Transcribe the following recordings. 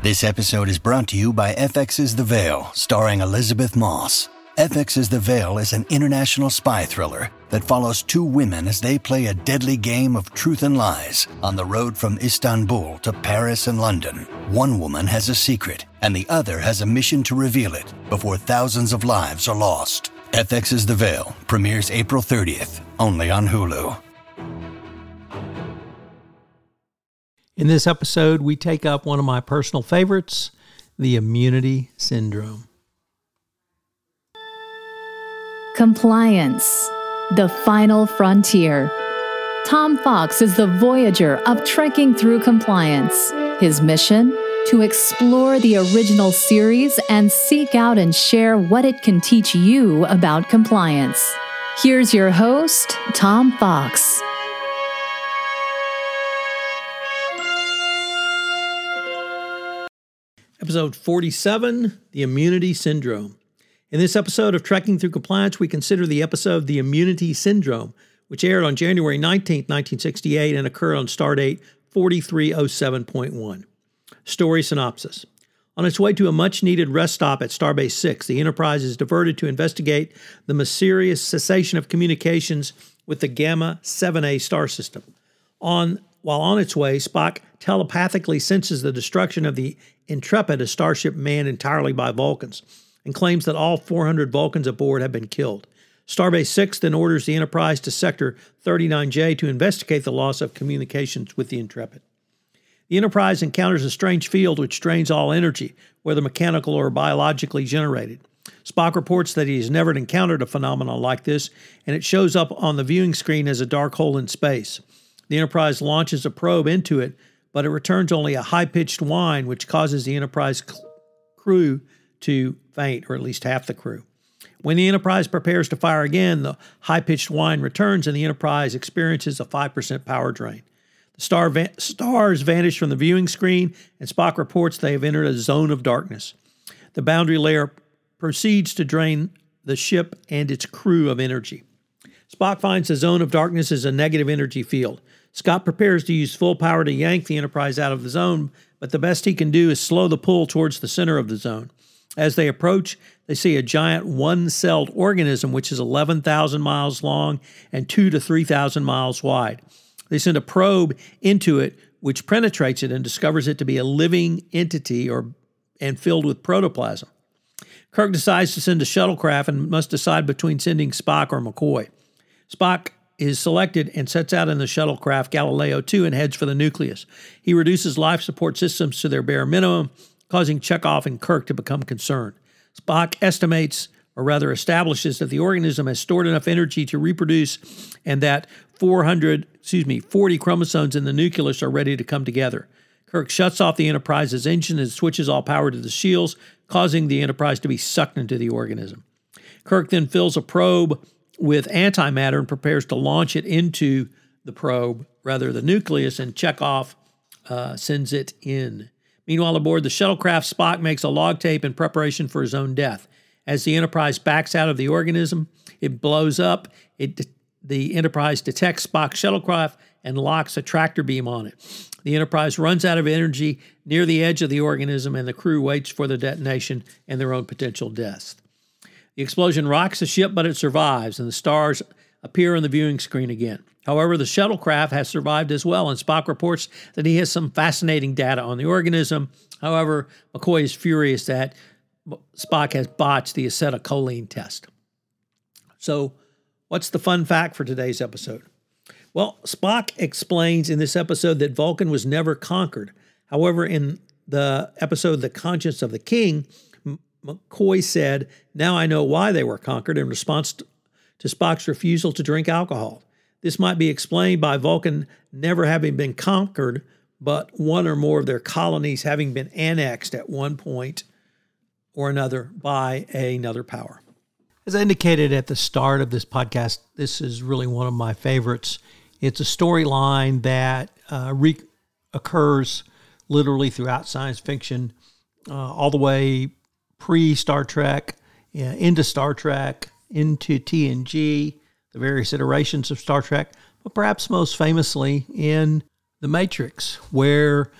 This episode is brought to you by FX's The Veil, starring Elizabeth Moss. FX's The Veil is an international spy thriller that follows two women as they play a deadly game of truth and lies on the road from Istanbul to Paris and London. One woman has a secret, and the other has a mission to reveal it before thousands of lives are lost. FX's The Veil premieres April 30th, only on Hulu. In this episode, we take up one of my personal favorites, the immunity syndrome. Compliance, the final frontier. Tom Fox is the voyager of trekking through compliance. His mission? To explore the original series and seek out and share what it can teach you about compliance. Here's your host, Tom Fox. Episode 47, the immunity syndrome. In this episode of Trekking Through Compliance, we consider the episode The Immunity Syndrome, which aired on January 19, 1968 and occurred on Stardate 4307.1. Story synopsis. On its way to a much-needed rest stop at Starbase 6, the Enterprise is diverted to investigate the mysterious cessation of communications with the Gamma 7A star system. While on its way, Spock telepathically senses the destruction of the Intrepid, a starship manned entirely by Vulcans, and claims that all 400 Vulcans aboard have been killed. Starbase 6 then orders the Enterprise to Sector 39J to investigate the loss of communications with the Intrepid. The Enterprise encounters a strange field which drains all energy, whether mechanical or biologically generated. Spock reports that he has never encountered a phenomenon like this, and it shows up on the viewing screen as a dark hole in space. The Enterprise launches a probe into it, but it returns only a high-pitched whine, which causes the Enterprise crew to faint, or at least half the crew. When the Enterprise prepares to fire again, the high-pitched whine returns and the Enterprise experiences a 5% power drain. The stars vanish from the viewing screen, and Spock reports they have entered a zone of darkness. The boundary layer proceeds to drain the ship and its crew of energy. Spock finds the zone of darkness is a negative energy field. Scott prepares to use full power to yank the Enterprise out of the zone, but the best he can do is slow the pull towards the center of the zone. As they approach, they see a giant one-celled organism which is 11,000 miles long and 2,000 to 3,000 miles wide. They send a probe into it, which penetrates it and discovers it to be a living entity and filled with protoplasm. Kirk decides to send a shuttlecraft and must decide between sending Spock or McCoy. Spock is selected and sets out in the shuttlecraft Galileo 2 and heads for the nucleus. He reduces life support systems to their bare minimum, causing Chekhov and Kirk to become concerned. Spock establishes that the organism has stored enough energy to reproduce and that 40 chromosomes in the nucleus are ready to come together. Kirk shuts off the Enterprise's engine and switches all power to the shields, causing the Enterprise to be sucked into the organism. Kirk then fills a probe with antimatter and prepares to launch it into the nucleus, and Chekhov sends it in. Meanwhile, aboard the shuttlecraft, Spock makes a log tape in preparation for his own death. As the Enterprise backs out of the organism, it blows up. The Enterprise detects Spock's shuttlecraft and locks a tractor beam on it. The Enterprise runs out of energy near the edge of the organism, and the crew waits for the detonation and their own potential death. The explosion rocks the ship, but it survives, and the stars appear on the viewing screen again. However, the shuttlecraft has survived as well, and Spock reports that he has some fascinating data on the organism. However, McCoy is furious that Spock has botched the acetylcholine test. So, what's the fun fact for today's episode? Well, Spock explains in this episode that Vulcan was never conquered. However, in the episode The Conscience of the King, McCoy said, "Now I know why they were conquered," in response to Spock's refusal to drink alcohol. This might be explained by Vulcan never having been conquered, but one or more of their colonies having been annexed at one point or another by another power. As I indicated at the start of this podcast, this is really one of my favorites. It's a storyline that occurs literally throughout science fiction, all the way pre-Star Trek, into Star Trek, into TNG, the various iterations of Star Trek, but perhaps most famously in The Matrix, where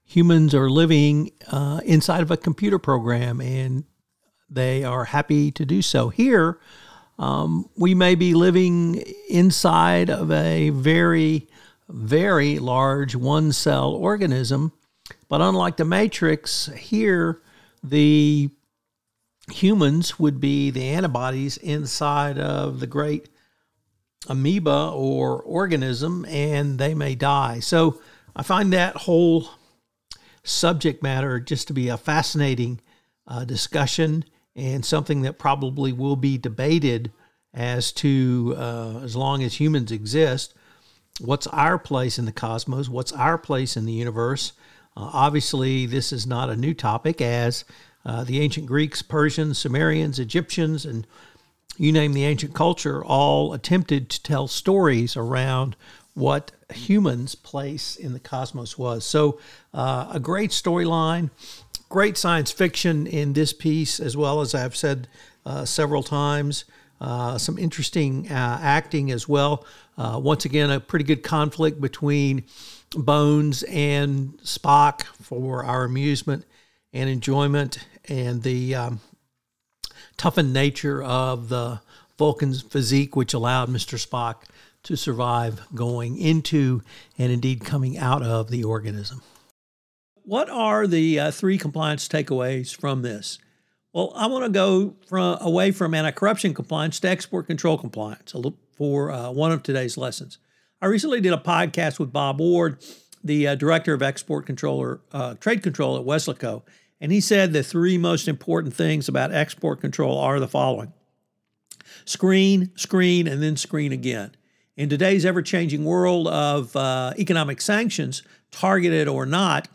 humans are living inside of a computer program, and they are happy to do so. Here, we may be living inside of a very, very large one-cell organism, but unlike the Matrix, here the humans would be the antibodies inside of the great amoeba or organism, and they may die. So I find that whole subject matter just to be a fascinating discussion, and something that probably will be debated as to, as long as humans exist, what's our place in the cosmos, what's our place in the universe. Obviously, this is not a new topic, as the ancient Greeks, Persians, Sumerians, Egyptians, and you name the ancient culture, all attempted to tell stories around what humans' place in the cosmos was. So a great storyline, great science fiction in this piece, as well as I've said several times, some interesting acting as well. Once again, a pretty good conflict between Bones and Spock for our amusement and enjoyment, and the toughened nature of the Vulcan's physique, which allowed Mr. Spock to survive going into and indeed coming out of the organism. What are the 3 compliance takeaways from this? Well, I want to go away from anti-corruption compliance to export control compliance for one of today's lessons. I recently did a podcast with Bob Ward, the director of export control or trade control at Weslaco, and he said the 3 most important things about export control are the following: screen, screen, and then screen again. In today's ever-changing world of economic sanctions, targeted or not,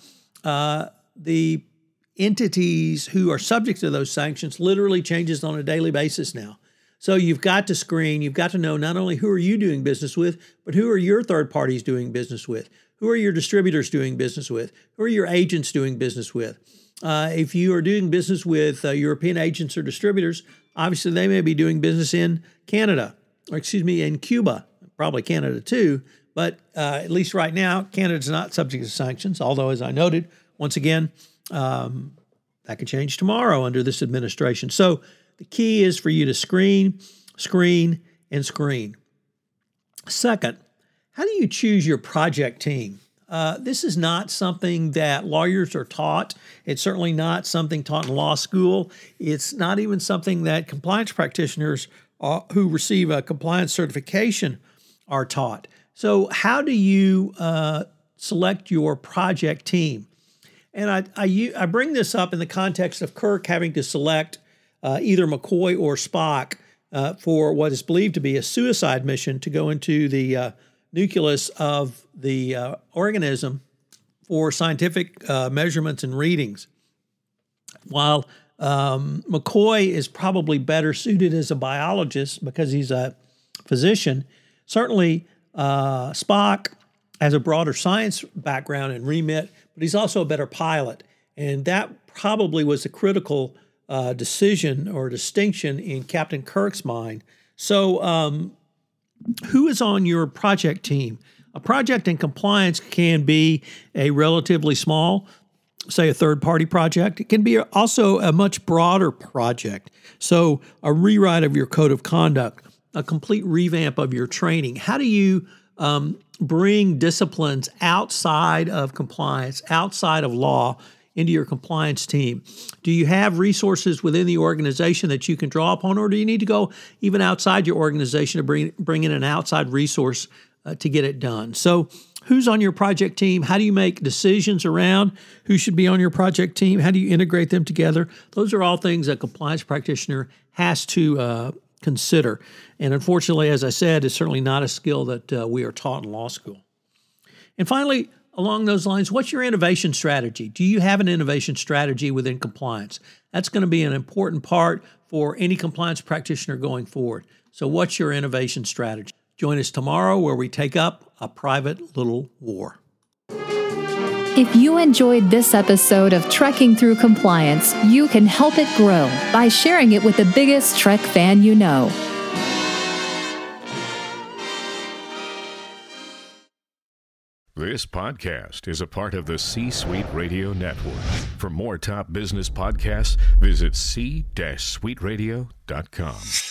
the entities who are subject to those sanctions literally changes on a daily basis now. So you've got to screen, you've got to know not only who are you doing business with, but who are your third parties doing business with? Who are your distributors doing business with? Who are your agents doing business with? If you are doing business with European agents or distributors, obviously they may be doing business in Canada, in Cuba, probably Canada too, but at least right now, Canada's not subject to sanctions, although as I noted, once again, that could change tomorrow under this administration. So the key is for you to screen, screen, and screen. Second, how do you choose your project team? This is not something that lawyers are taught. It's certainly not something taught in law school. It's not even something that compliance practitioners who receive a compliance certification are taught. So how do you select your project team? And I bring this up in the context of Kirk having to select either McCoy or Spock for what is believed to be a suicide mission to go into the nucleus of the organism for scientific measurements and readings. While McCoy is probably better suited as a biologist because he's a physician, certainly Spock has a broader science background and remit, but he's also a better pilot. And that probably was a critical decision or distinction in Captain Kirk's mind. So who is on your project team? A project in compliance can be a relatively small, say a third-party project. It can be also a much broader project. So a rewrite of your code of conduct, a complete revamp of your training. How do you bring disciplines outside of compliance, outside of law, into your compliance team? Do you have resources within the organization that you can draw upon, or do you need to go even outside your organization to bring in an outside resource to get it done? So who's on your project team? How do you make decisions around who should be on your project team? How do you integrate them together? Those are all things a compliance practitioner has to consider. And unfortunately, as I said, it's certainly not a skill that we are taught in law school. And finally, along those lines, what's your innovation strategy? Do you have an innovation strategy within compliance? That's going to be an important part for any compliance practitioner going forward. So what's your innovation strategy? Join us tomorrow where we take up a private little war. If you enjoyed this episode of Trekking Through Compliance, you can help it grow by sharing it with the biggest Trek fan you know. This This podcast is a part of the C-Suite Radio Network. For more top business podcasts, visit c-suiteradio.com.